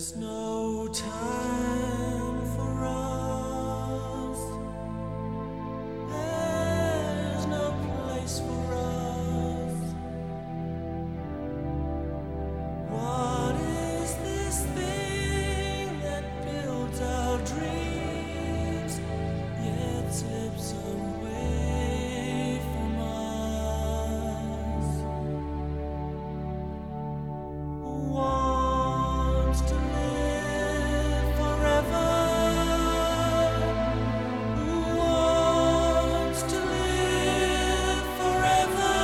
no time for us. There's no place for us. What is this thing that builds our dreams yet slips away from us? Wants to live forever. Wants to live forever.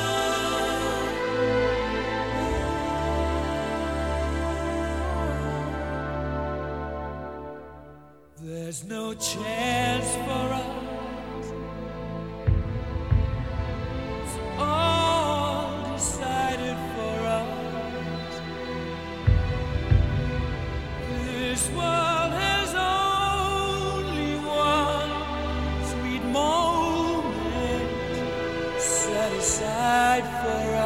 There's no chance for us. It's all decided for us. This world has only one sweet moment set aside for